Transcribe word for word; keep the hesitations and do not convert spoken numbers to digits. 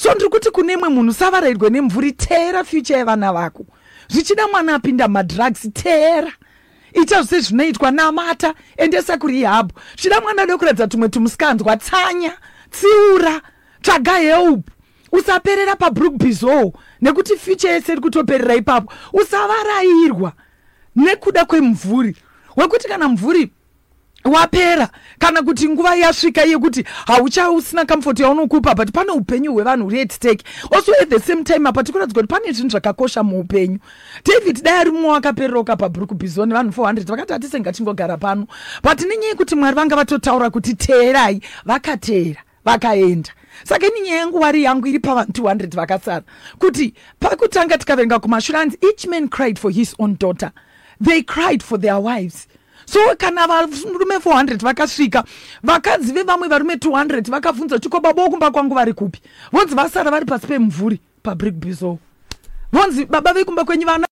So ndiri kuti kune mwe munhu savarairwe nemvuri, teera future yevana vako. Zvichida mwana apinda madrugs, teera. Ita zvose zvinoitwa, namata, endesa kurehab. Zvichida mwana ade kuratidza tumwe tumuskanzwa, tsanya, tsiura, tsvaga help. Usaperera paBrook Bizo nekuti future yese iri kutoperera ipapo. Usavarairwa nekuda kwemvuri. Wekuti kana mvuri wapera, kana kuti nguva yasvika yekuti haucha usina comfort yaunokupa, but pane upenyu hwevanhu huri at stake. Also at the same time apa tikuratidza kuti pane zvinhu zvakakosha muupenyu. David dai ari mumwe wakapereroka paBrook Bizo nevanhu four hundred vakati hatise ngatingogara pano, but nenyaya yekuti Mwari vanga vatotaura kuti teerai, vakateera vakaenda. Saka ini nyaya yangu wari yangu iri pavanhu two hundred vakasara kuti pakutanga tikaverenga kumashure, each man cried for his own daughter, they cried for their wives. So kana varume four hundred vakasvika, vakadzi vevamwe varume two hundred vakabvunza chiko baba wokumba kwangu vari kupi? Vonzi vasara vari pasi pemvuri paBrook Bizo. Vonzi baba vekumba kwenyu vana